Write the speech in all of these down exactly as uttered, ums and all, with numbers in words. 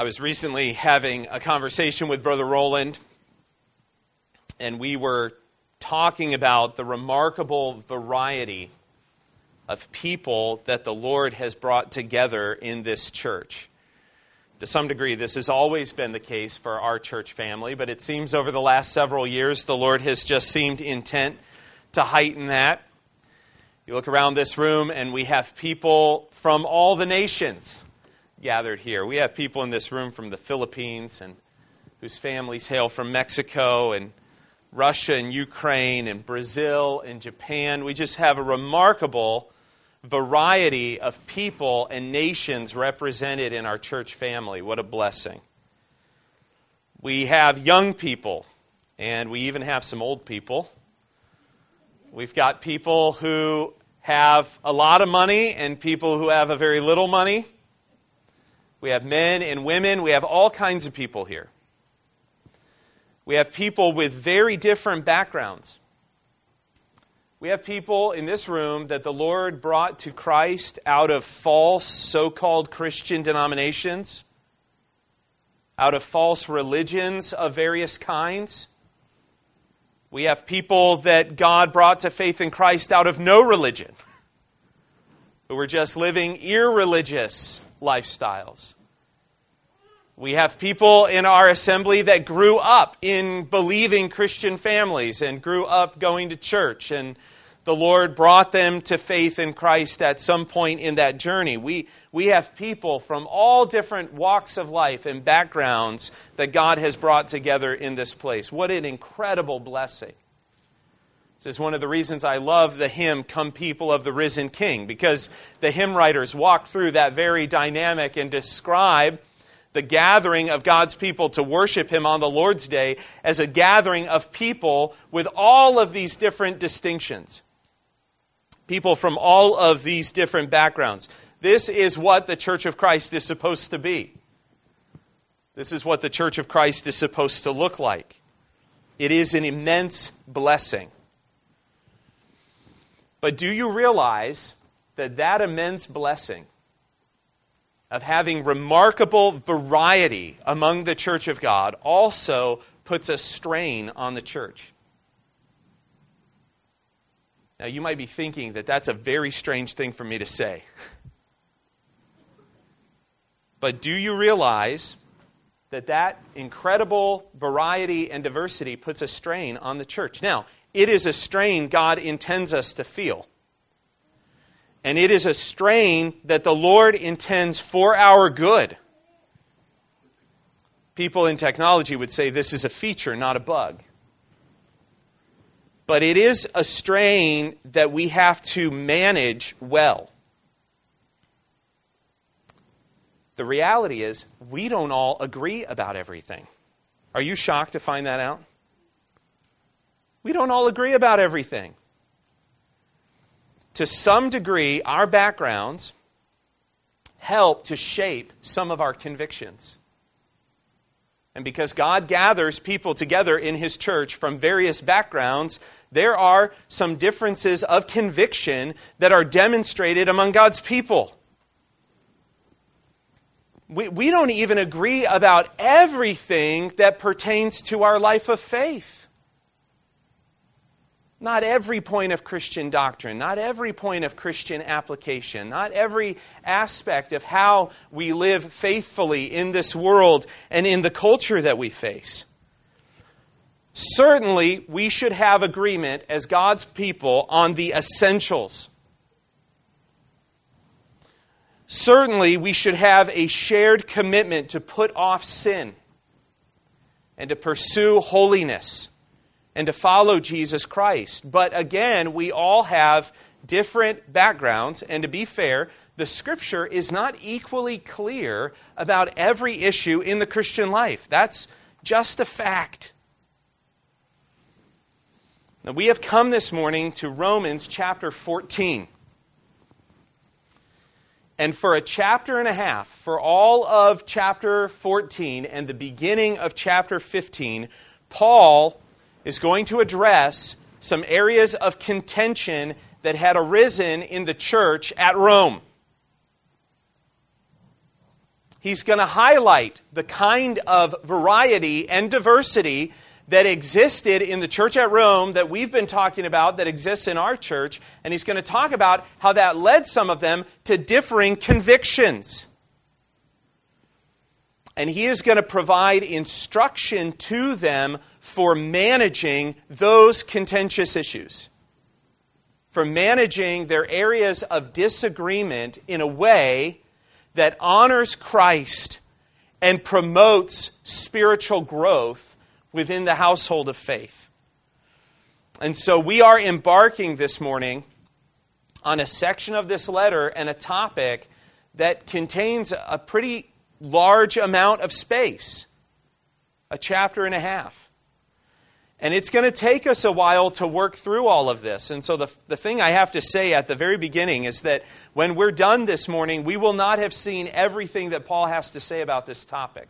I was recently having a conversation with Brother Roland, and we were talking about the remarkable variety of people that the Lord has brought together in this church. To some degree, this has always been the case for our church family, but it seems over the last several years, the Lord has just seemed intent to heighten that. You look around this room, and we have people from all the nations gathered here. We have people in this room from the Philippines and whose families hail from Mexico and Russia and Ukraine and Brazil and Japan. We just have a remarkable variety of people and nations represented in our church family. What a blessing. We have young people, and we even have some old people. We've got people who have a lot of money and people who have a very little money. We have men and women. We have all kinds of people here. We have people with very different backgrounds. We have people in this room that the Lord brought to Christ out of false so-called Christian denominations, out of false religions of various kinds. We have people that God brought to faith in Christ out of no religion, who were just living irreligious lifestyles. We have people in our assembly that grew up in believing Christian families and grew up going to church, and the Lord brought them to faith in Christ at some point in that journey. We, we have people from all different walks of life and backgrounds that God has brought together in this place. What an incredible blessing. This is one of the reasons I love the hymn, "Come People of the Risen King," because the hymn writers walk through that very dynamic and describe the gathering of God's people to worship Him on the Lord's Day as a gathering of people with all of these different distinctions. People from all of these different backgrounds. This is what the Church of Christ is supposed to be. This is what the Church of Christ is supposed to look like. It is an immense blessing. But do you realize that that immense blessing of having remarkable variety among the church of God also puts a strain on the church? Now, you might be thinking that that's a very strange thing for me to say. But do you realize that that incredible variety and diversity puts a strain on the church? Now, it is a strain God intends us to feel. And it is a strain that the Lord intends for our good. People in technology would say this is a feature, not a bug. But it is a strain that we have to manage well. The reality is, we don't all agree about everything. Are you shocked to find that out? We don't all agree about everything. To some degree, our backgrounds help to shape some of our convictions. And because God gathers people together in His church from various backgrounds, there are some differences of conviction that are demonstrated among God's people. We, we don't even agree about everything that pertains to our life of faith. Not every point of Christian doctrine, not every point of Christian application, not every aspect of how we live faithfully in this world and in the culture that we face. Certainly, we should have agreement as God's people on the essentials. Certainly, we should have a shared commitment to put off sin and to pursue holiness and to follow Jesus Christ. But again, we all have different backgrounds, and to be fair, the Scripture is not equally clear about every issue in the Christian life. That's just a fact. Now, we have come this morning to Romans chapter fourteen. And for a chapter and a half, for all of chapter fourteen and the beginning of chapter fifteen, Paul is going to address some areas of contention that had arisen in the church at Rome. He's going to highlight the kind of variety and diversity that existed in the church at Rome that we've been talking about, that exists in our church. And he's going to talk about how that led some of them to differing convictions. And he is going to provide instruction to them for managing those contentious issues, for managing their areas of disagreement in a way that honors Christ and promotes spiritual growth within the household of faith. And so we are embarking this morning on a section of this letter and a topic that contains a pretty large amount of space, a chapter and a half. And it's going to take us a while to work through all of this. And so the, the thing I have to say at the very beginning is that when we're done this morning, we will not have seen everything that Paul has to say about this topic.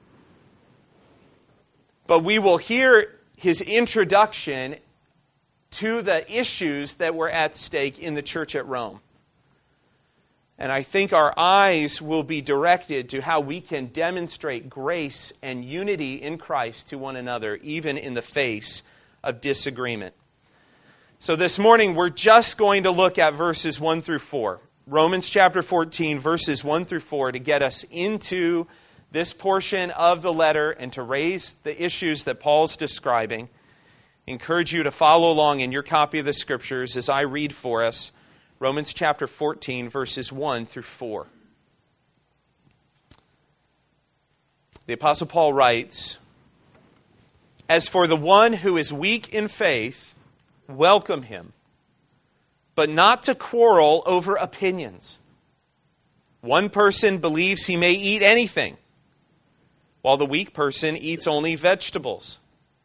But we will hear his introduction to the issues that were at stake in the church at Rome. And I think our eyes will be directed to how we can demonstrate grace and unity in Christ to one another, even in the face of disagreement. So this morning, we're just going to look at verses one through four. Romans chapter fourteen, verses one through four, to get us into this portion of the letter and to raise the issues that Paul's describing. I encourage you to follow along in your copy of the Scriptures as I read for us Romans chapter fourteen, verses one through four. The Apostle Paul writes, "As for the one who is weak in faith, welcome him, but not to quarrel over opinions. One person believes he may eat anything, while the weak person eats only vegetables.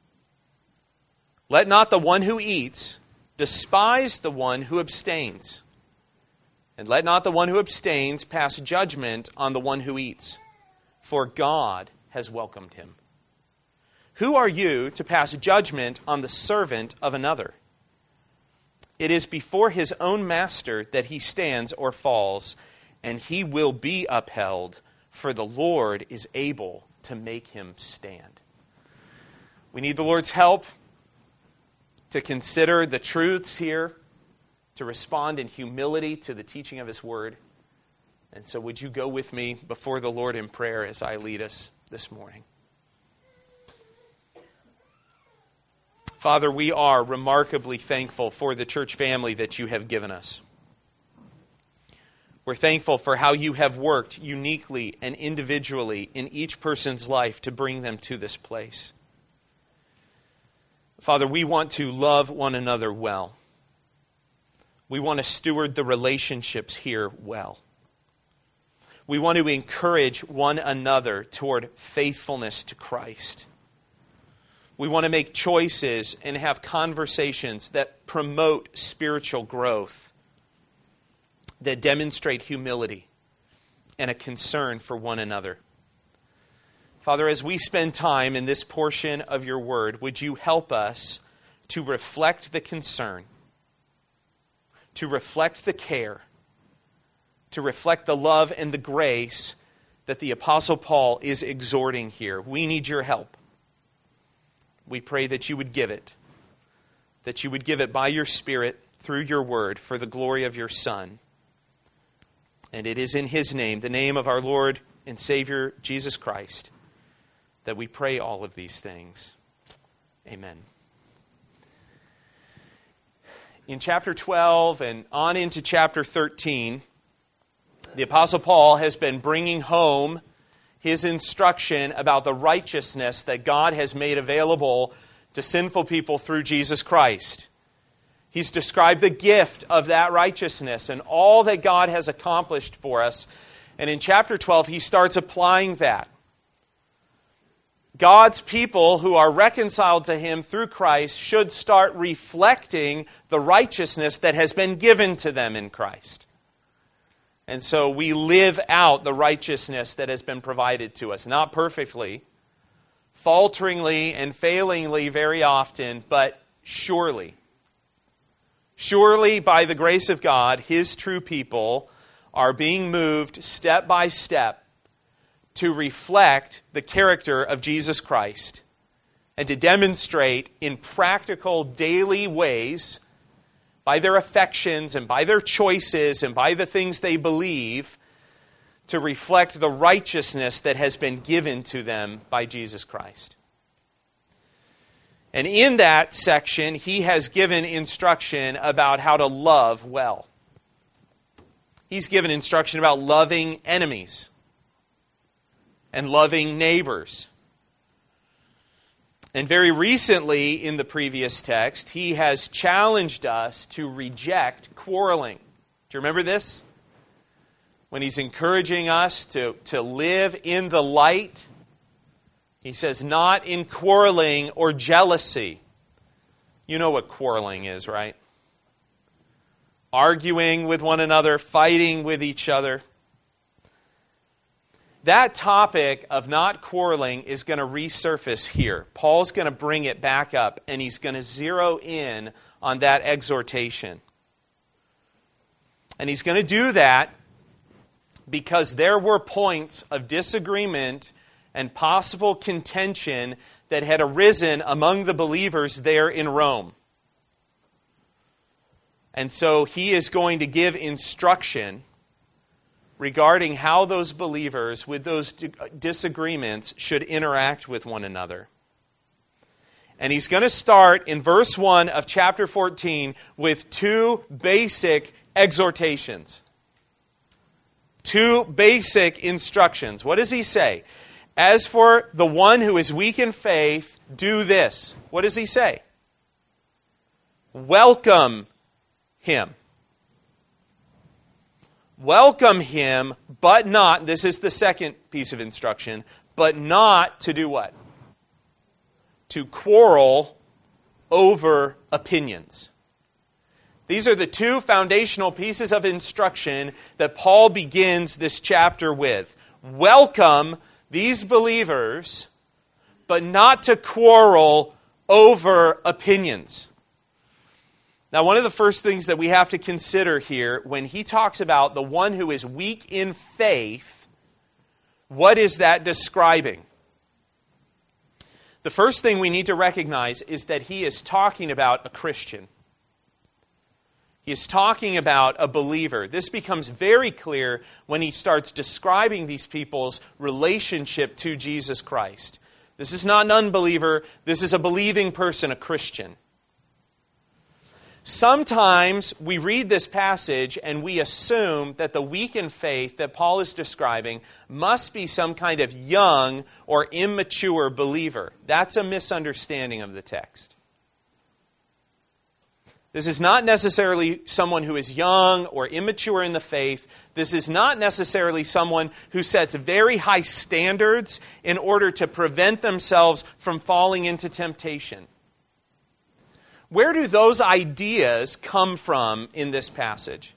Let not the one who eats despise the one who abstains. And let not the one who abstains pass judgment on the one who eats, for God has welcomed him. Who are you to pass judgment on the servant of another? It is before his own master that he stands or falls, and he will be upheld, for the Lord is able to make him stand." We need the Lord's help to consider the truths here, to respond in humility to the teaching of His Word. And so would you go with me before the Lord in prayer as I lead us this morning? Father, we are remarkably thankful for the church family that you have given us. We're thankful for how you have worked uniquely and individually in each person's life to bring them to this place. Father, we want to love one another well. We want to steward the relationships here well. We want to encourage one another toward faithfulness to Christ. We want to make choices and have conversations that promote spiritual growth, that demonstrate humility and a concern for one another. Father, as we spend time in this portion of your word, would you help us to reflect the concern, to reflect the care, to reflect the love and the grace that the Apostle Paul is exhorting here. We need your help. We pray that you would give it, that you would give it by your Spirit through your word for the glory of your Son. And it is in his name, the name of our Lord and Savior Jesus Christ, that we pray all of these things. Amen. In chapter twelve and on into chapter thirteen, the Apostle Paul has been bringing home his instruction about the righteousness that God has made available to sinful people through Jesus Christ. He's described the gift of that righteousness and all that God has accomplished for us. And in chapter twelve, he starts applying that. God's people who are reconciled to Him through Christ should start reflecting the righteousness that has been given to them in Christ. And so we live out the righteousness that has been provided to us. Not perfectly, falteringly and failingly very often, but surely. Surely by the grace of God, His true people are being moved step by step to reflect the character of Jesus Christ and to demonstrate in practical daily ways, by their affections and by their choices and by the things they believe, to reflect the righteousness that has been given to them by Jesus Christ. And in that section, he has given instruction about how to love well. He's given instruction about loving enemies and loving neighbors. And very recently, in the previous text, he has challenged us to reject quarreling. Do you remember this? When he's encouraging us to, to live in the light, he says, not in quarreling or jealousy. You know what quarreling is, right? Arguing with one another, fighting with each other. That topic of not quarreling is going to resurface here. Paul's going to bring it back up, and he's going to zero in on that exhortation. And he's going to do that because there were points of disagreement and possible contention that had arisen among the believers there in Rome. And so he is going to give instruction regarding how those believers with those disagreements should interact with one another. And he's going to start in verse one of chapter fourteen with two basic exhortations. Two basic instructions. What does he say? As for the one who is weak in faith, do this. What does he say? Welcome him. Welcome him, but not, this is the second piece of instruction, but not to do what? To quarrel over opinions. These are the two foundational pieces of instruction that Paul begins this chapter with. Welcome these believers, but not to quarrel over opinions. Now, one of the first things that we have to consider here, when he talks about the one who is weak in faith, what is that describing? The first thing we need to recognize is that he is talking about a Christian. He is talking about a believer. This becomes very clear when he starts describing these people's relationship to Jesus Christ. This is not an unbeliever. This is a believing person, a Christian. Sometimes we read this passage and we assume that the weak in faith that Paul is describing must be some kind of young or immature believer. That's a misunderstanding of the text. This is not necessarily someone who is young or immature in the faith. This is not necessarily someone who sets very high standards in order to prevent themselves from falling into temptation. Where do those ideas come from in this passage?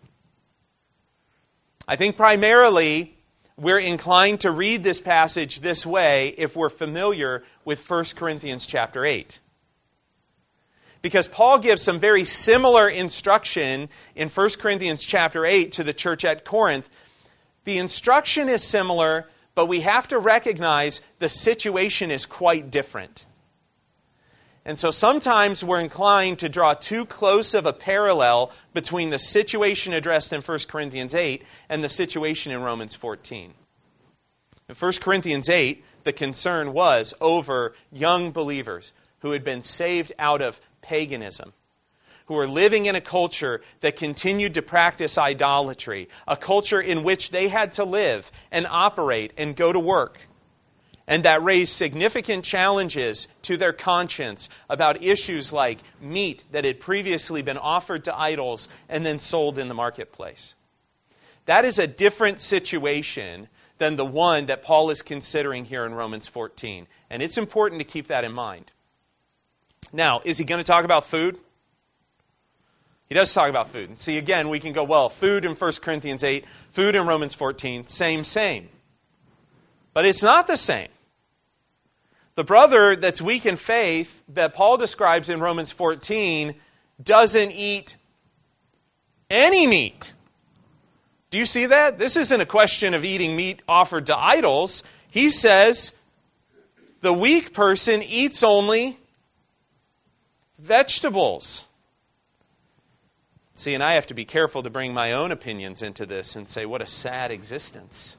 I think primarily we're inclined to read this passage this way if we're familiar with First Corinthians chapter eight. Because Paul gives some very similar instruction in First Corinthians chapter eight to the church at Corinth. The instruction is similar, but we have to recognize the situation is quite different. And so sometimes we're inclined to draw too close of a parallel between the situation addressed in First Corinthians eight and the situation in Romans fourteen. In First Corinthians eight, the concern was over young believers who had been saved out of paganism, who were living in a culture that continued to practice idolatry, a culture in which they had to live and operate and go to work. And that raised significant challenges to their conscience about issues like meat that had previously been offered to idols and then sold in the marketplace. That is a different situation than the one that Paul is considering here in Romans fourteen. And it's important to keep that in mind. Now, is he going to talk about food? He does talk about food. See, again, we can go, well, food in First Corinthians eight, food in Romans fourteen, same, same. But it's not the same. The brother that's weak in faith that Paul describes in Romans fourteen doesn't eat any meat. Do you see that? This isn't a question of eating meat offered to idols. He says the weak person eats only vegetables. See, and I have to be careful to bring my own opinions into this and say, what a sad existence.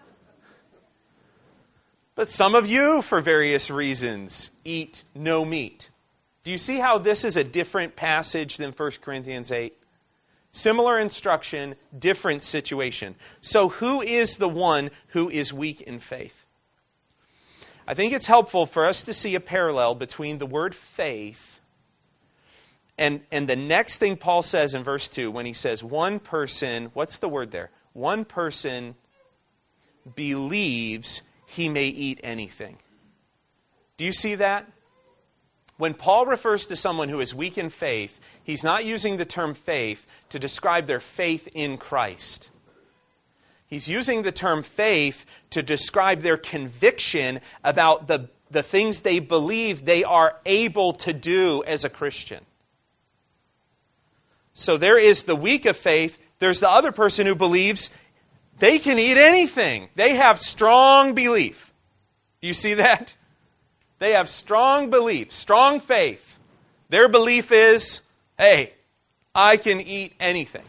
But some of you, for various reasons, eat no meat. Do you see how this is a different passage than First Corinthians eight? Similar instruction, different situation. So who is the one who is weak in faith? I think it's helpful for us to see a parallel between the word faith and, and the next thing Paul says in verse two when he says one person, what's the word there? One person believes he may eat anything. Do you see that? When Paul refers to someone who is weak in faith, he's not using the term faith to describe their faith in Christ. He's using the term faith to describe their conviction about the, the things they believe they are able to do as a Christian. So there is the weak of faith. There's the other person who believes they can eat anything. They have strong belief. Do you see that? They have strong belief, strong faith. Their belief is, hey, I can eat anything.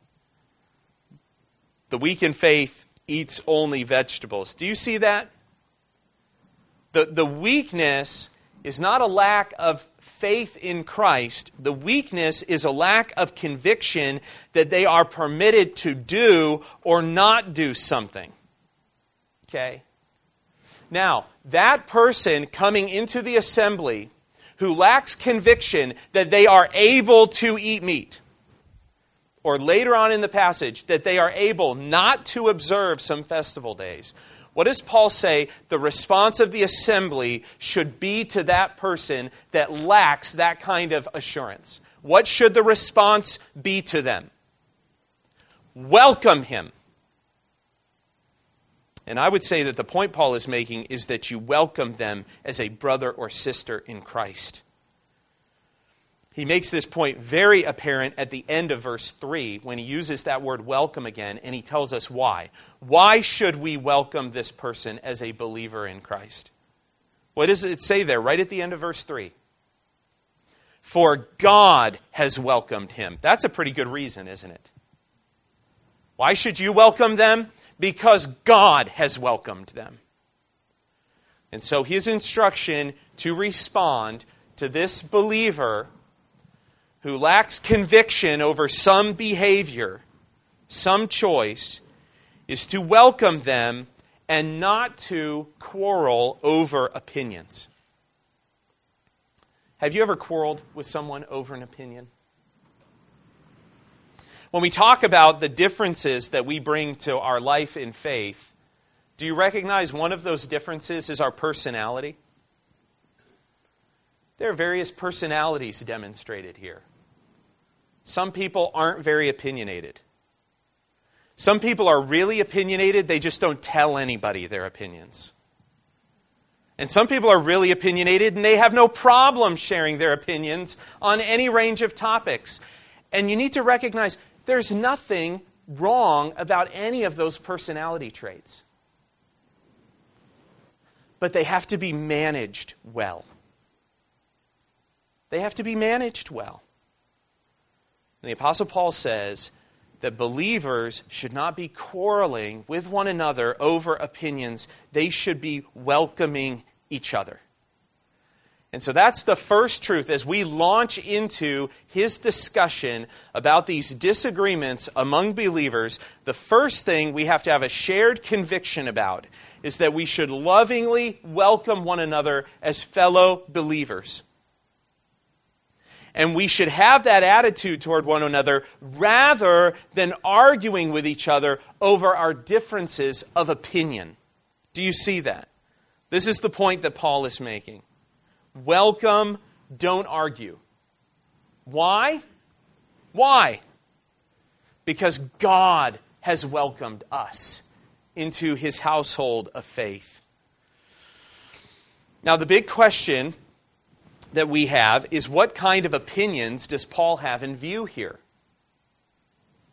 The weak in faith eats only vegetables. Do you see that? The, the weakness is not a lack of faith in Christ. The weakness is a lack of conviction that they are permitted to do or not do something. Okay? Now, that person coming into the assembly who lacks conviction that they are able to eat meat, or later on in the passage, that they are able not to observe some festival days, what does Paul say the response of the assembly should be to that person that lacks that kind of assurance? What should the response be to them? Welcome him. And I would say that the point Paul is making is that you welcome them as a brother or sister in Christ. He makes this point very apparent at the end of verse three when he uses that word welcome again, and he tells us why. Why should we welcome this person as a believer in Christ? What does it say there right at the end of verse three? For God has welcomed him. That's a pretty good reason, isn't it? Why should you welcome them? Because God has welcomed them. And so his instruction to respond to this believer who lacks conviction over some behavior, some choice, is to welcome them and not to quarrel over opinions. Have you ever quarreled with someone over an opinion? When we talk about the differences that we bring to our life in faith, do you recognize one of those differences is our personality? There are various personalities demonstrated here. Some people aren't very opinionated. Some people are really opinionated, they just don't tell anybody their opinions. And some people are really opinionated and they have no problem sharing their opinions on any range of topics. And you need to recognize there's nothing wrong about any of those personality traits. But they have to be managed well. They have to be managed well. And the Apostle Paul says that believers should not be quarreling with one another over opinions. They should be welcoming each other. And so that's the first truth as we launch into his discussion about these disagreements among believers. The first thing we have to have a shared conviction about is that we should lovingly welcome one another as fellow believers. And we should have that attitude toward one another rather than arguing with each other over our differences of opinion. Do you see that? This is the point that Paul is making. Welcome, don't argue. Why? Why? Because God has welcomed us into his household of faith. Now, the big question that we have is, what kind of opinions does Paul have in view here?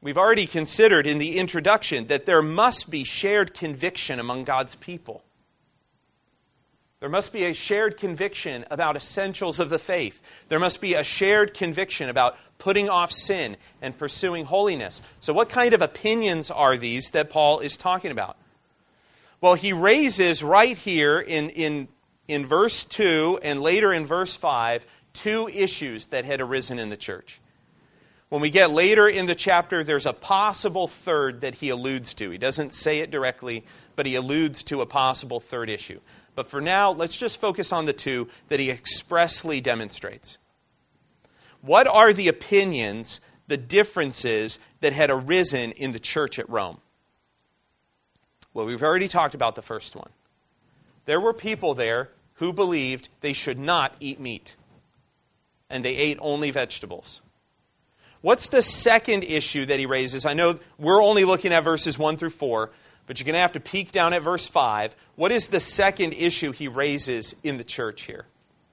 We've already considered in the introduction that there must be shared conviction among God's people. There must be a shared conviction about essentials of the faith. There must be a shared conviction about putting off sin and pursuing holiness. So what kind of opinions are these that Paul is talking about? Well, he raises right here in, in, in verse two and later in verse five two issues that had arisen in the church. When we get later in the chapter, there's a possible third that he alludes to. He doesn't say it directly, but he alludes to a possible third issue. But for now, let's just focus on the two that he expressly demonstrates. What are the opinions, the differences that had arisen in the church at Rome? Well, we've already talked about the first one. There were people there who believed they should not eat meat, and they ate only vegetables. What's the second issue that he raises? I know we're only looking at verses one through four, but you're going to have to peek down at verse five. What is the second issue he raises in the church here?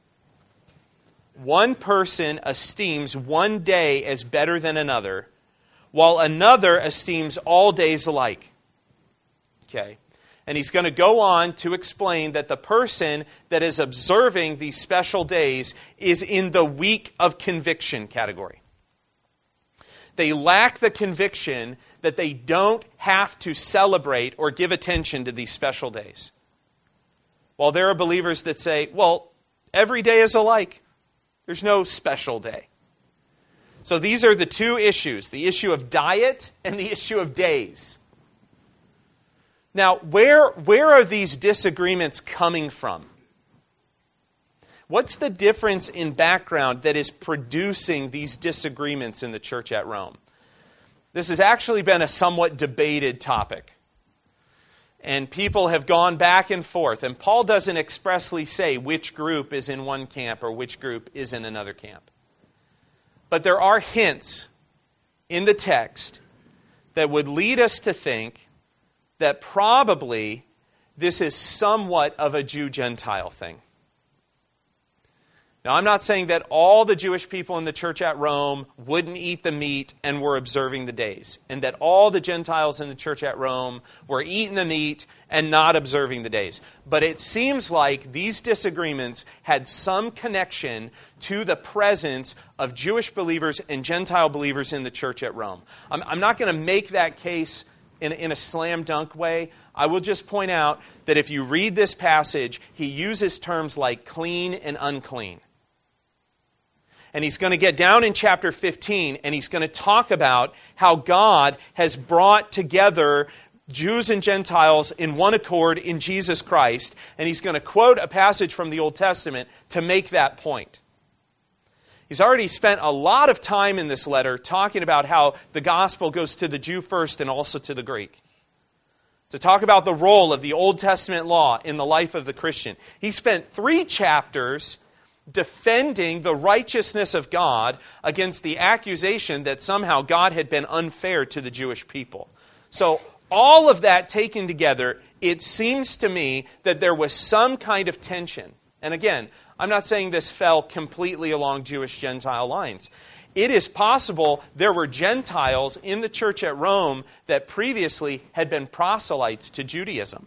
One person esteems one day as better than another, while another esteems all days alike. Okay. And he's going to go on to explain that the person that is observing these special days is in the weak of conviction category. They lack the conviction that they don't have to celebrate or give attention to these special days. While there are believers that say, well, every day is alike. There's no special day. So these are the two issues, the issue of diet and the issue of days. Now, where, where are these disagreements coming from? What's the difference in background that is producing these disagreements in the church at Rome? This has actually been a somewhat debated topic. And people have gone back and forth. And Paul doesn't expressly say which group is in one camp or which group is in another camp. But there are hints in the text that would lead us to think that probably this is somewhat of a Jew-Gentile thing. Now, I'm not saying that all the Jewish people in the church at Rome wouldn't eat the meat and were observing the days, and that all the Gentiles in the church at Rome were eating the meat and not observing the days. But it seems like these disagreements had some connection to the presence of Jewish believers and Gentile believers in the church at Rome. I'm, I'm not going to make that case in, in a slam dunk way. I will just point out that if you read this passage, he uses terms like clean and unclean. And he's going to get down in chapter fifteen, and he's going to talk about how God has brought together Jews and Gentiles in one accord in Jesus Christ. And he's going to quote a passage from the Old Testament to make that point. He's already spent a lot of time in this letter talking about how the gospel goes to the Jew first and also to the Greek. To talk about the role of the Old Testament law in the life of the Christian. He spent three chapters defending the righteousness of God against the accusation that somehow God had been unfair to the Jewish people. So all of that taken together, it seems to me that there was some kind of tension. And again, I'm not saying this fell completely along Jewish-Gentile lines. It is possible there were Gentiles in the church at Rome that previously had been proselytes to Judaism.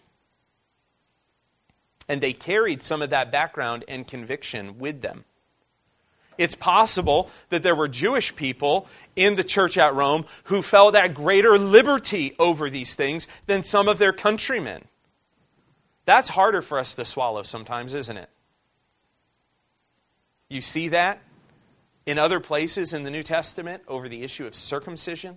And they carried some of that background and conviction with them. It's possible that there were Jewish people in the church at Rome who felt at greater liberty over these things than some of their countrymen. That's harder for us to swallow sometimes, isn't it? You see that in other places in the New Testament over the issue of circumcision.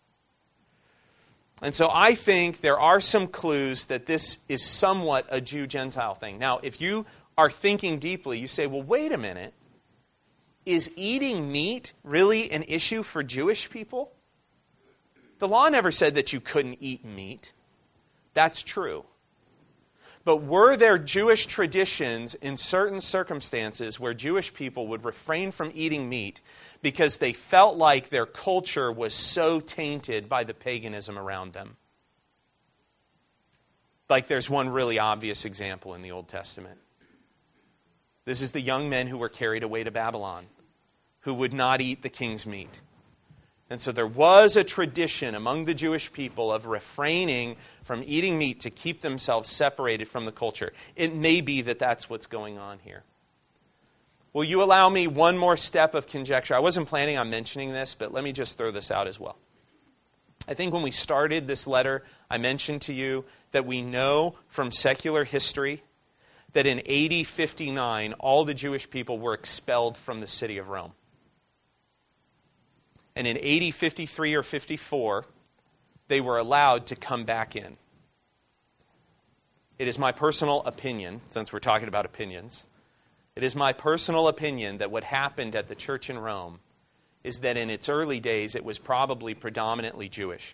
And so I think there are some clues that this is somewhat a Jew-Gentile thing. Now, if you are thinking deeply, you say, well, wait a minute. Is eating meat really an issue for Jewish people? The law never said that you couldn't eat meat. That's true. But were there Jewish traditions in certain circumstances where Jewish people would refrain from eating meat because they felt like their culture was so tainted by the paganism around them? Like there's one really obvious example in the Old Testament. This is the young men who were carried away to Babylon, who would not eat the king's meat. And so there was a tradition among the Jewish people of refraining from eating meat to keep themselves separated from the culture. It may be that that's what's going on here. Will you allow me one more step of conjecture? I wasn't planning on mentioning this, but let me just throw this out as well. I think when we started this letter, I mentioned to you that we know from secular history that in A D fifty-nine, all the Jewish people were expelled from the city of Rome. And in A D fifty-three or fifty-four, they were allowed to come back in. It is my personal opinion, since we're talking about opinions, it is my personal opinion that what happened at the church in Rome is that in its early days it was probably predominantly Jewish.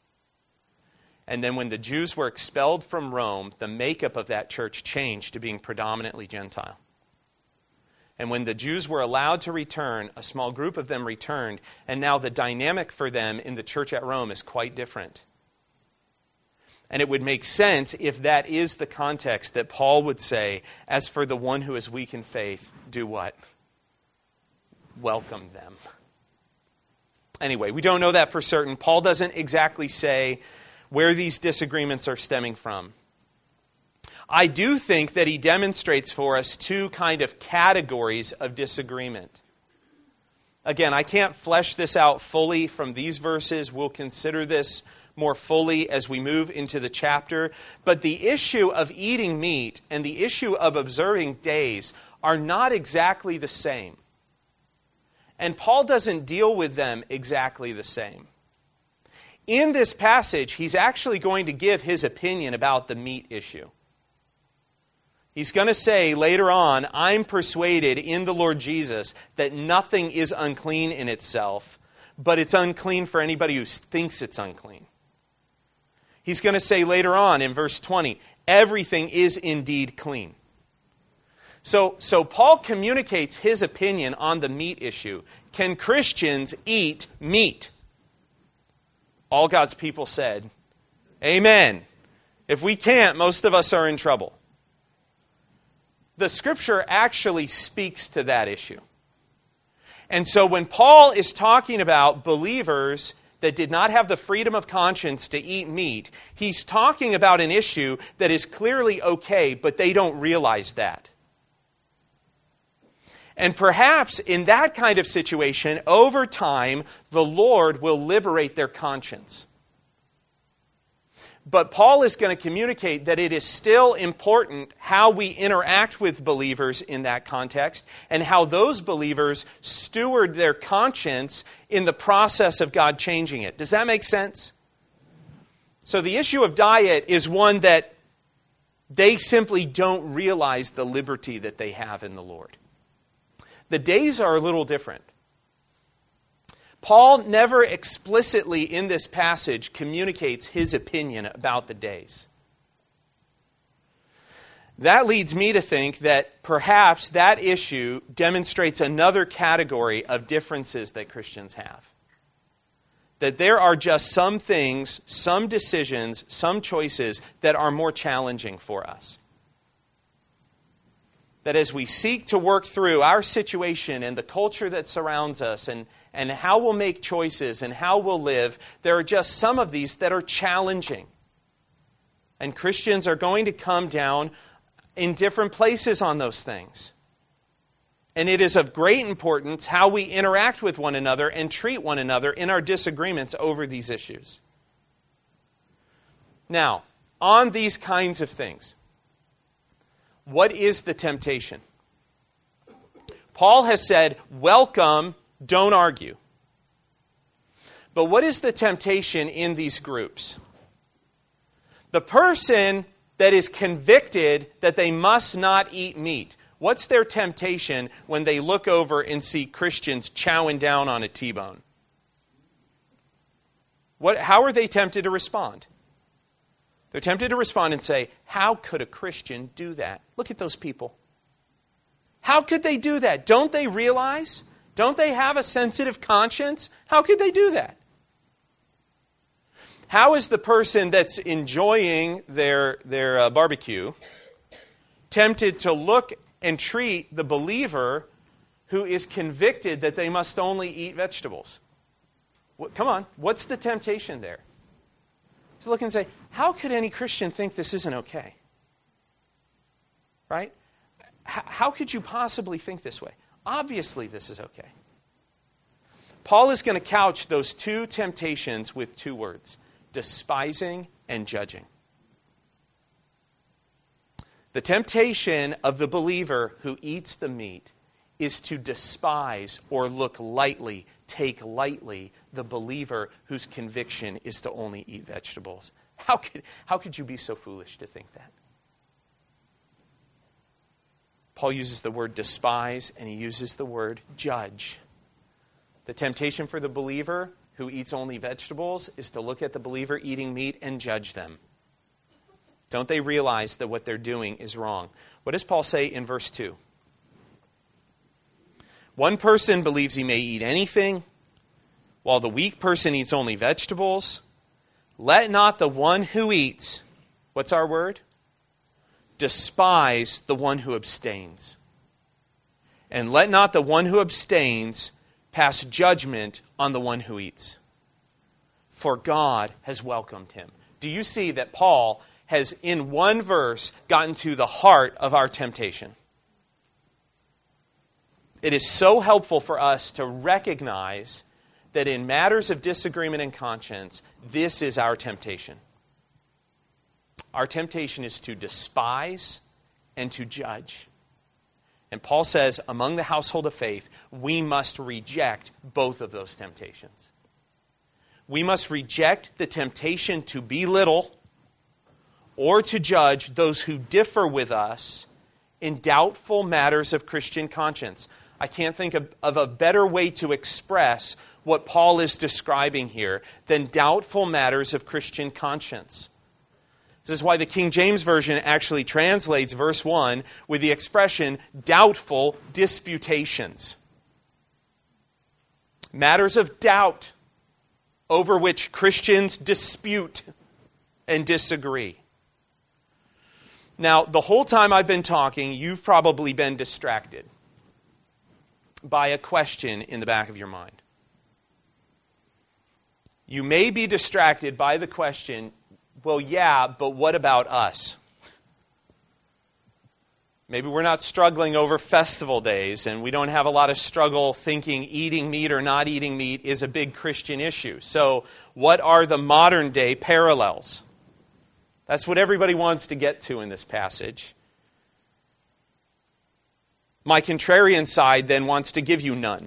And then when the Jews were expelled from Rome, the makeup of that church changed to being predominantly Gentile. And when the Jews were allowed to return, a small group of them returned, and now the dynamic for them in the church at Rome is quite different. And it would make sense if that is the context that Paul would say, as for the one who is weak in faith, do what? Welcome them. Anyway, we don't know that for certain. Paul doesn't exactly say where these disagreements are stemming from. I do think that he demonstrates for us two kind of categories of disagreement. Again, I can't flesh this out fully from these verses. We'll consider this more fully as we move into the chapter. But the issue of eating meat and the issue of observing days are not exactly the same. And Paul doesn't deal with them exactly the same. In this passage, he's actually going to give his opinion about the meat issue. He's going to say later on, I'm persuaded in the Lord Jesus that nothing is unclean in itself, but it's unclean for anybody who thinks it's unclean. He's going to say later on in verse twenty, everything is indeed clean. So, so Paul communicates his opinion on the meat issue. Can Christians eat meat? All God's people said, amen. If we can't, most of us are in trouble. The Scripture actually speaks to that issue. And so when Paul is talking about believers that did not have the freedom of conscience to eat meat, he's talking about an issue that is clearly okay, but they don't realize that. And perhaps in that kind of situation, over time, the Lord will liberate their conscience. But Paul is going to communicate that it is still important how we interact with believers in that context and how those believers steward their conscience in the process of God changing it. Does that make sense? So the issue of diet is one that they simply don't realize the liberty that they have in the Lord. The days are a little different. Paul never explicitly in this passage communicates his opinion about the days. That leads me to think that perhaps that issue demonstrates another category of differences that Christians have. That there are just some things, some decisions, some choices that are more challenging for us. That as we seek to work through our situation and the culture that surrounds us and, and how we'll make choices and how we'll live, there are just some of these that are challenging. And Christians are going to come down in different places on those things. And it is of great importance how we interact with one another and treat one another in our disagreements over these issues. Now, on these kinds of things, what is the temptation? Paul has said, welcome, don't argue. But what is the temptation in these groups? The person that is convicted that they must not eat meat, what's their temptation when they look over and see Christians chowing down on a T-bone? What, how are they tempted to respond? They're tempted to respond and say, how could a Christian do that? Look at those people. How could they do that? Don't they realize? Don't they have a sensitive conscience? How could they do that? How is the person that's enjoying their, their uh, barbecue tempted to look and treat the believer who is convicted that they must only eat vegetables? What, come on, what's the temptation there? To look and say, how could any Christian think this isn't okay? Right? H- how could you possibly think this way? Obviously, this is okay. Paul is going to couch those two temptations with two words: despising and judging. The temptation of the believer who eats the meat is to despise or look lightly, take lightly the believer whose conviction is to only eat vegetables. How could, how could you be so foolish to think that? Paul uses the word despise and he uses the word judge. The temptation for the believer who eats only vegetables is to look at the believer eating meat and judge them. Don't they realize that what they're doing is wrong? What does Paul say in verse two? One person believes he may eat anything, while the weak person eats only vegetables. Let not the one who eats, what's our word? Despise the one who abstains. And let not the one who abstains pass judgment on the one who eats. For God has welcomed him. Do you see that Paul has, in one verse, gotten to the heart of our temptation? It is so helpful for us to recognize that in matters of disagreement and conscience, this is our temptation. Our temptation is to despise and to judge. And Paul says, among the household of faith, we must reject both of those temptations. We must reject the temptation to belittle or to judge those who differ with us in doubtful matters of Christian conscience. I can't think of, of a better way to express what Paul is describing here than doubtful matters of Christian conscience. This is why the King James Version actually translates verse one with the expression doubtful disputations. Matters of doubt over which Christians dispute and disagree. Now, the whole time I've been talking, you've probably been distracted by a question in the back of your mind. You may be distracted by the question, well, yeah, but what about us? Maybe we're not struggling over festival days and we don't have a lot of struggle thinking eating meat or not eating meat is a big Christian issue. So what are the modern day parallels? That's what everybody wants to get to in this passage. My contrarian side then wants to give you none.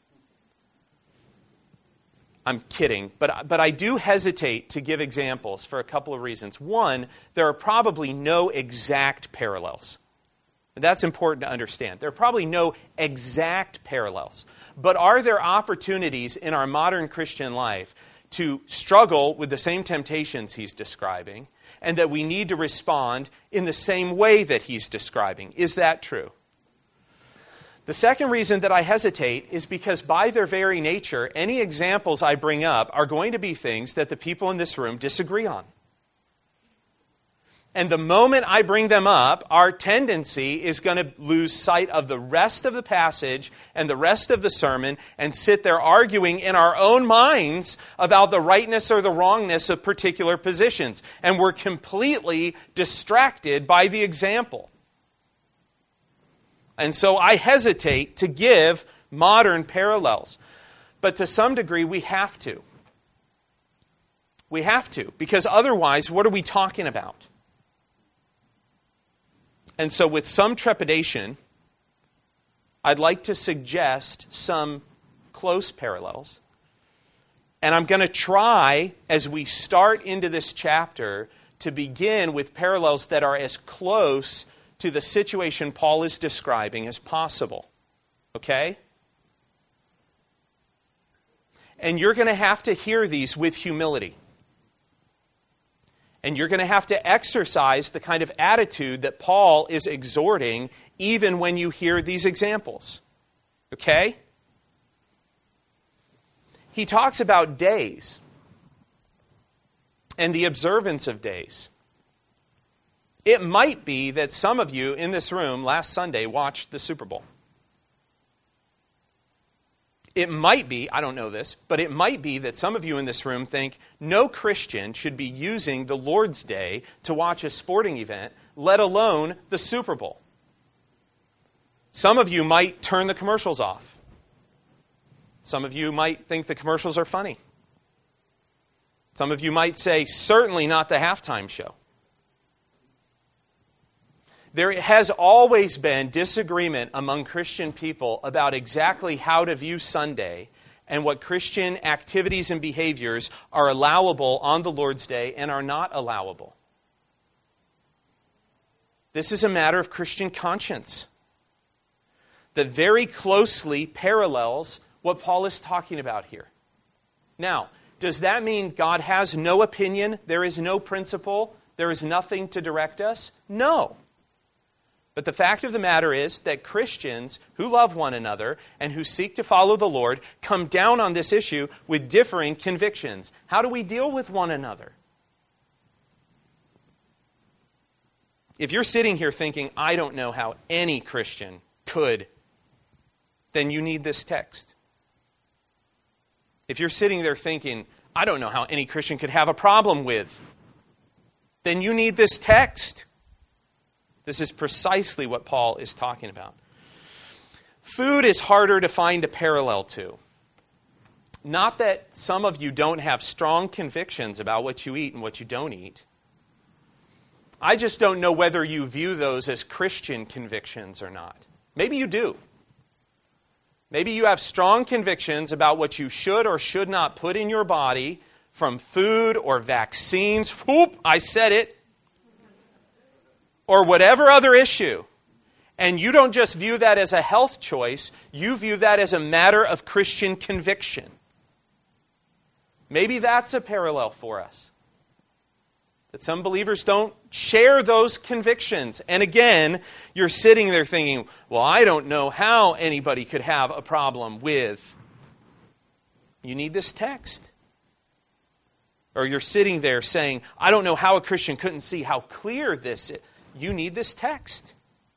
I'm kidding, but, but I do hesitate to give examples for a couple of reasons. One, there are probably no exact parallels. That's important to understand. There are probably no exact parallels. But are there opportunities in our modern Christian life to struggle with the same temptations he's describing, and that we need to respond in the same way that he's describing? Is that true? The second reason that I hesitate is because by their very nature, any examples I bring up are going to be things that the people in this room disagree on. And the moment I bring them up, our tendency is going to lose sight of the rest of the passage and the rest of the sermon and sit there arguing in our own minds about the rightness or the wrongness of particular positions. And we're completely distracted by the example. And so I hesitate to give modern parallels. But to some degree, we have to. We have to. Because otherwise, what are we talking about? And so with some trepidation, I'd like to suggest some close parallels. And I'm going to try, as we start into this chapter, to begin with parallels that are as close to the situation Paul is describing as possible. Okay? And you're going to have to hear these with humility. And you're going to have to exercise the kind of attitude that Paul is exhorting even when you hear these examples. Okay? He talks about days and the observance of days. It might be that some of you in this room last Sunday watched the Super Bowl. It might be, I don't know this, but it might be that some of you in this room think no Christian should be using the Lord's Day to watch a sporting event, let alone the Super Bowl. Some of you might turn the commercials off. Some of you might think the commercials are funny. Some of you might say, certainly not the halftime show. There has always been disagreement among Christian people about exactly how to view Sunday and what Christian activities and behaviors are allowable on the Lord's Day and are not allowable. This is a matter of Christian conscience that very closely parallels what Paul is talking about here. Now, does that mean God has no opinion? There is no principle? There is nothing to direct us? No. But the fact of the matter is that Christians who love one another and who seek to follow the Lord come down on this issue with differing convictions. How do we deal with one another? If you're sitting here thinking, I don't know how any Christian could, then you need this text. If you're sitting there thinking, I don't know how any Christian could have a problem with, then you need this text. This is precisely what Paul is talking about. Food is harder to find a parallel to. Not that some of you don't have strong convictions about what you eat and what you don't eat. I just don't know whether you view those as Christian convictions or not. Maybe you do. Maybe you have strong convictions about what you should or should not put in your body from food or vaccines. Whoop, I said it. Or whatever other issue. And you don't just view that as a health choice, you view that as a matter of Christian conviction. Maybe that's a parallel for us. That some believers don't share those convictions. And again, you're sitting there thinking, well, I don't know how anybody could have a problem with. You need this text. Or you're sitting there saying, I don't know how a Christian couldn't see how clear this is. You need this text.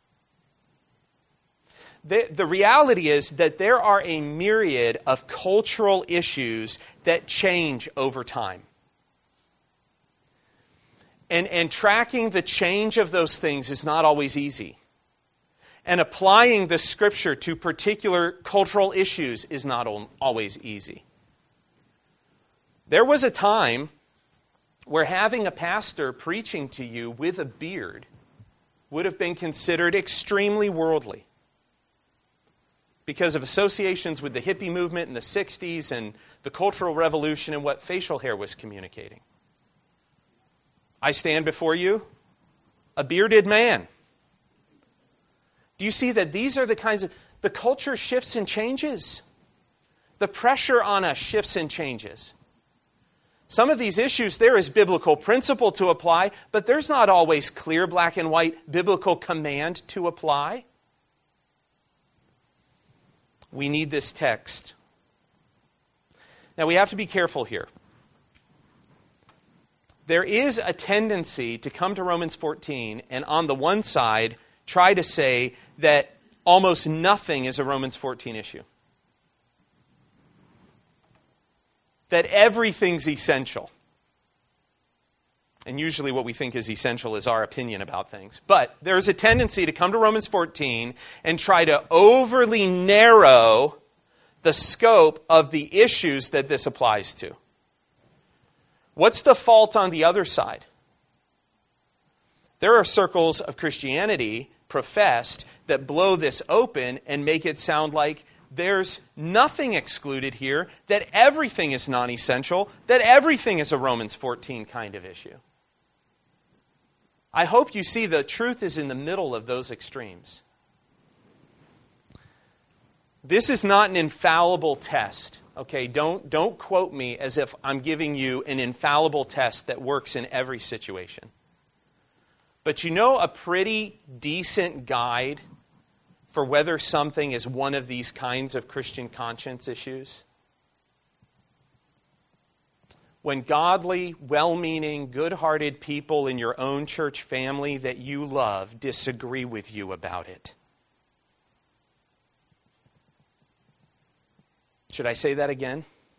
The, the reality is that there are a myriad of cultural issues that change over time. And, and tracking the change of those things is not always easy. And applying the Scripture to particular cultural issues is not always easy. There was a time where having a pastor preaching to you with a beard would have been considered extremely worldly because of associations with the hippie movement in the sixties and the Cultural Revolution and what facial hair was communicating. I stand before you, a bearded man. Do you see that these are the kinds of... The culture shifts and changes. The pressure on us shifts and changes. Some of these issues, there is biblical principle to apply, but there's not always clear, black and white biblical command to apply. We need this text. Now, we have to be careful here. There is a tendency to come to Romans fourteen and on the one side try to say that almost nothing is a Romans fourteen issue. That everything's essential. And usually what we think is essential is our opinion about things. But there's a tendency to come to Romans fourteen and try to overly narrow the scope of the issues that this applies to. What's the fault on the other side? There are circles of Christianity professed that blow this open and make it sound like there's nothing excluded here, that everything is non-essential, that everything is a Romans fourteen kind of issue. I hope you see the truth is in the middle of those extremes. This is not an infallible test. Okay, don't, don't quote me as if I'm giving you an infallible test that works in every situation. But you know a pretty decent guide for whether something is one of these kinds of Christian conscience issues? When godly, well-meaning, good-hearted people in your own church family that you love disagree with you about it. Should I say that again?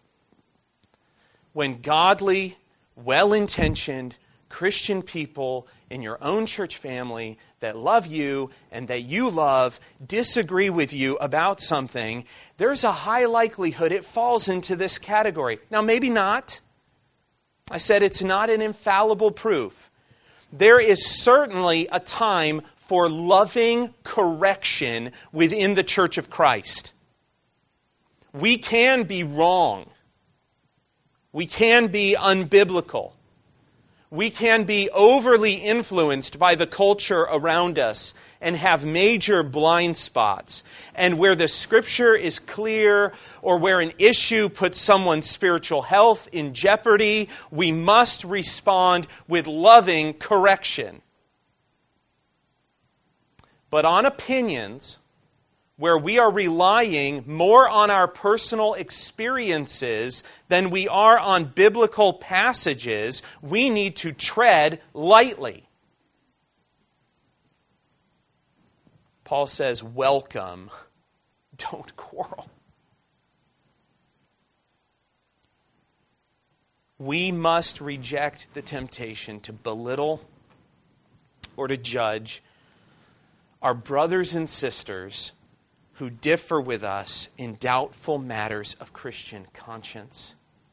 When godly, well-intentioned Christian people in your own church family that love you and that you love disagree with you about something, there's a high likelihood it falls into this category. Now, maybe not. I said it's not an infallible proof. There is certainly a time for loving correction within the Church of Christ. We can be wrong. We can be unbiblical. We can be overly influenced by the culture around us and have major blind spots. And where the Scripture is clear or where an issue puts someone's spiritual health in jeopardy, we must respond with loving correction. But on opinions, where we are relying more on our personal experiences than we are on biblical passages, we need to tread lightly. Paul says, welcome, don't quarrel. We must reject the temptation to belittle or to judge our brothers and sisters who differ with us in doubtful matters of Christian conscience.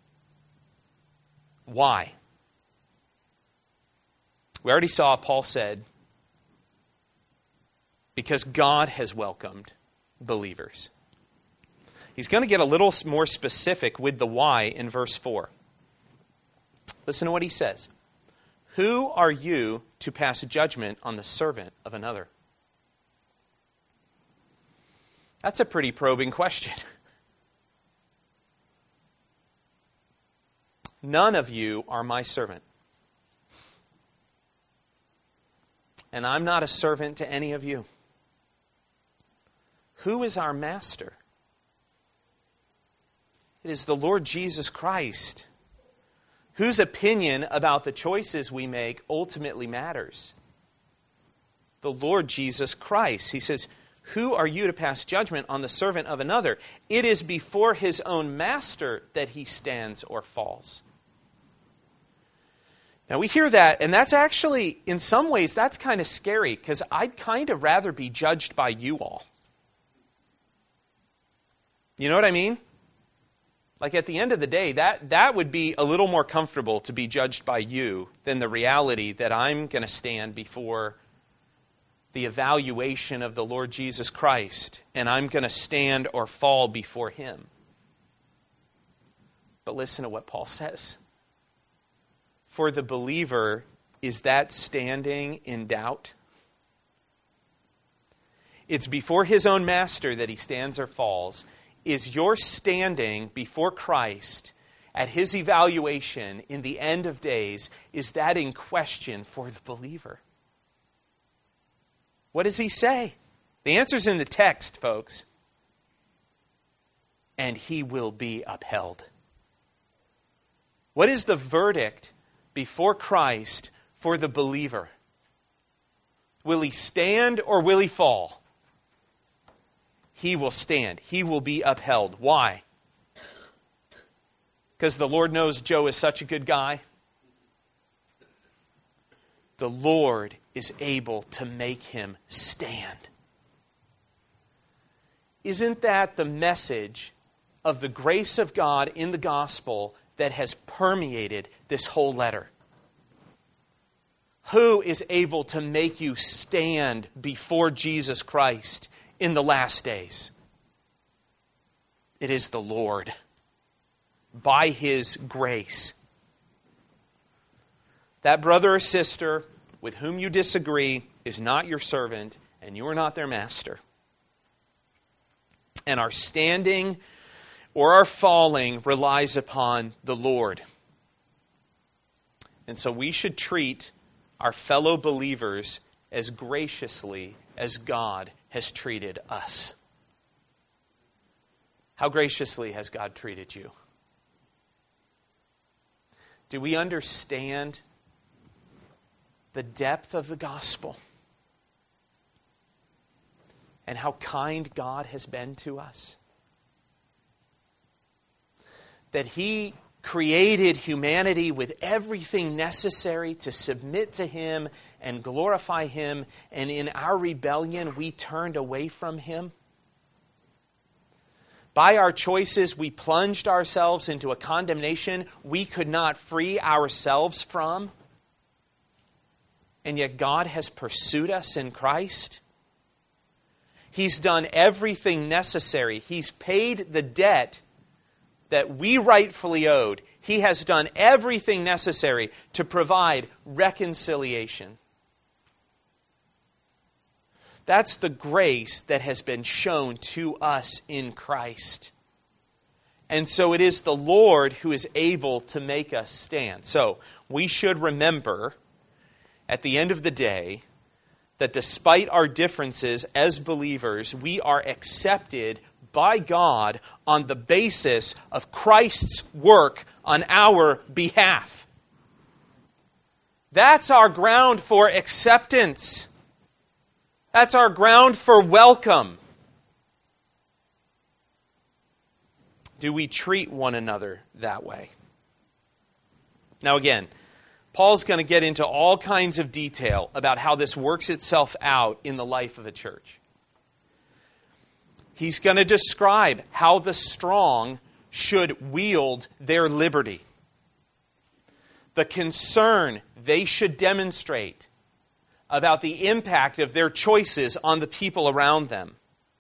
Why? We already saw, Paul said, because God has welcomed believers. He's going to get a little more specific with the why in verse four. Listen to what he says. Who are you to pass judgment on the servant of another? That's a pretty probing question. None of you are my servant. And I'm not a servant to any of you. Who is our master? It is the Lord Jesus Christ, whose opinion about the choices we make ultimately matters. The Lord Jesus Christ. He says, who are you to pass judgment on the servant of another? It is before his own master that he stands or falls. Now we hear that, and that's actually, in some ways, that's kind of scary, because I'd kind of rather be judged by you all. You know what I mean? Like at the end of the day, that, that would be a little more comfortable to be judged by you than the reality that I'm going to stand before the evaluation of the Lord Jesus Christ, and I'm going to stand or fall before Him. But listen to what Paul says. For the believer, is that standing in doubt? It's before his own master that he stands or falls. Is your standing before Christ at His evaluation in the end of days, is that in question for the believer? What does he say? The answer's in the text, folks. And he will be upheld. What is the verdict before Christ for the believer? Will he stand or will he fall? He will stand. He will be upheld. Why? Because the Lord knows Joe is such a good guy. The Lord is able to make him stand. Isn't that the message of the grace of God in the gospel that has permeated this whole letter? Who is able to make you stand before Jesus Christ in the last days? It is the Lord, by His grace. That brother or sister with whom you disagree is not your servant, and you are not their master. And our standing or our falling relies upon the Lord. And so we should treat our fellow believers as graciously as God has treated us. How graciously has God treated you? Do we understand the depth of the gospel and how kind God has been to us? that He created humanity with everything necessary to submit to Him and glorify Him, and in our rebellion we turned away from Him? By our choices, we plunged ourselves into a condemnation we could not free ourselves from. And yet God has pursued us in Christ. He's done everything necessary. He's paid the debt that we rightfully owed. He has done everything necessary to provide reconciliation. That's the grace that has been shown to us in Christ. And so it is the Lord who is able to make us stand. So we should remember at the end of the day that despite our differences as believers, we are accepted by God on the basis of Christ's work on our behalf. That's our ground for acceptance. That's our ground for welcome. Do we treat one another that way? Now again, Paul's going to get into all kinds of detail about how this works itself out in the life of a church. He's going to describe how the strong should wield their liberty, the concern they should demonstrate about the impact of their choices on the people around them.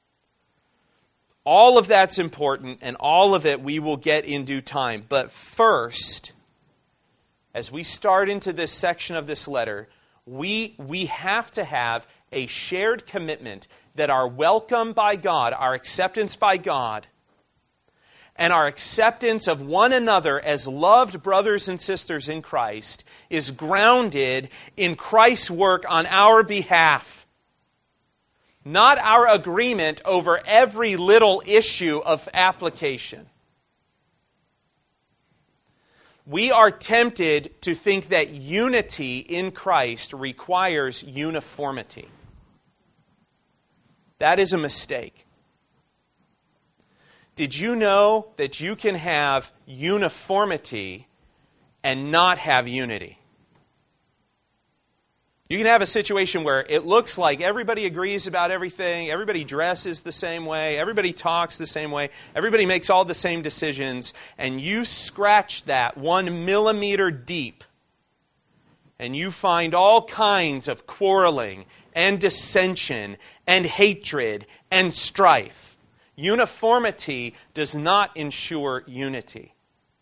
All of that's important, and all of it we will get in due time. But first, as we start into this section of this letter, we, we have to have a shared commitment that our welcome by God, our acceptance by God, and our acceptance of one another as loved brothers and sisters in Christ is grounded in Christ's work on our behalf. Not our agreement over every little issue of application. We are tempted to think that unity in Christ requires uniformity. That is a mistake. Did you know that you can have uniformity and not have unity? You can have a situation where it looks like everybody agrees about everything, everybody dresses the same way, everybody talks the same way, everybody makes all the same decisions, and you scratch that one millimeter deep, and you find all kinds of quarreling and dissension and hatred and strife. Uniformity does not ensure unity.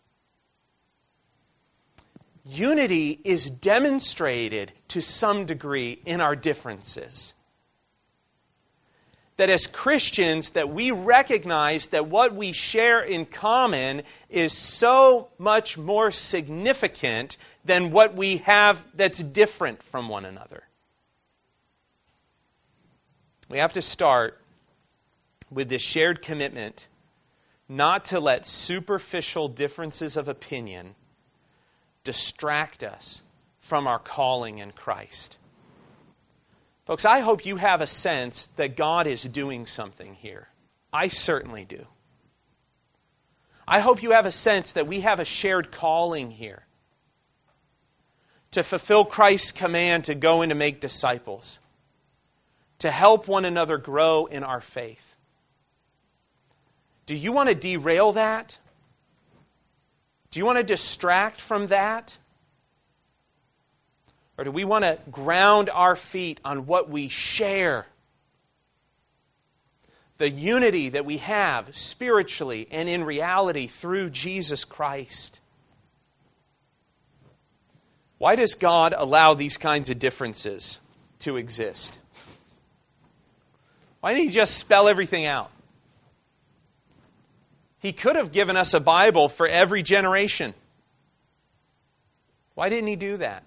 Unity is demonstrated to some degree in our differences. That as Christians, that we recognize that what we share in common is so much more significant than what we have that's different from one another. We have to start with this shared commitment not to let superficial differences of opinion distract us from our calling in Christ. Folks, I hope you have a sense that God is doing something here. I certainly do. I hope you have a sense that we have a shared calling here to fulfill Christ's command to go and to make disciples, to help one another grow in our faith. Do you want to derail that? Do you want to distract from that? Or do we want to ground our feet on what we share? The unity that we have spiritually and in reality through Jesus Christ. Why does God allow these kinds of differences to exist? Why didn't He just spell everything out? He could have given us a Bible for every generation. Why didn't He do that?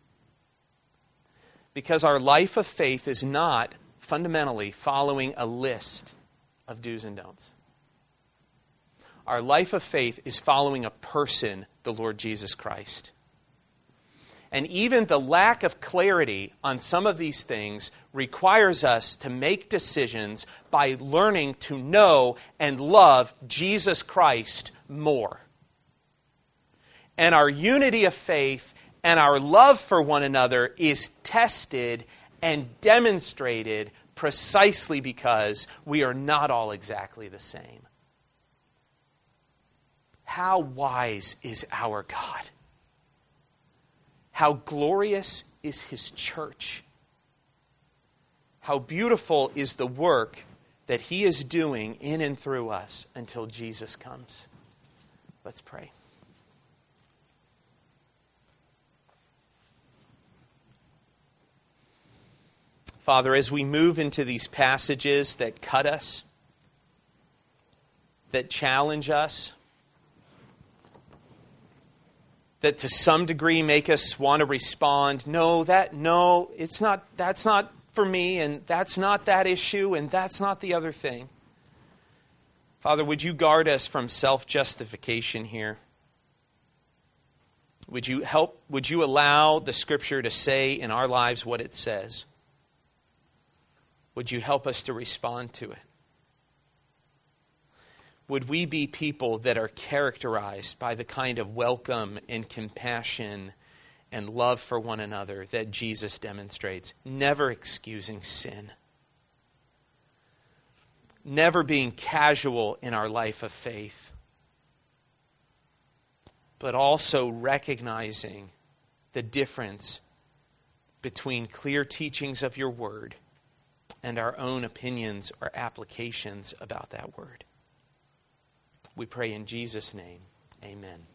Because our life of faith is not fundamentally following a list of do's and don'ts. Our life of faith is following a person, the Lord Jesus Christ. And even the lack of clarity on some of these things requires us to make decisions by learning to know and love Jesus Christ more. and our unity of faith and our love for one another is tested and demonstrated precisely because we are not all exactly the same. How wise is our God? How glorious is His church? How beautiful is the work that He is doing in and through us until Jesus comes. Let's pray. Father, as we move into these passages that cut us, that challenge us, that to some degree make us want to respond, no, that, no, it's not, that's not for me, and that's not that issue, and that's not the other thing. Father, would you guard us from self-justification here? Would you help, would you allow the Scripture to say in our lives what it says? Would you help us to respond to it? Would we be people that are characterized by the kind of welcome and compassion and love for one another that Jesus demonstrates, never excusing sin, never being casual in our life of faith, but also recognizing the difference between clear teachings of your word and our own opinions or applications about that word. We pray in Jesus' name, amen.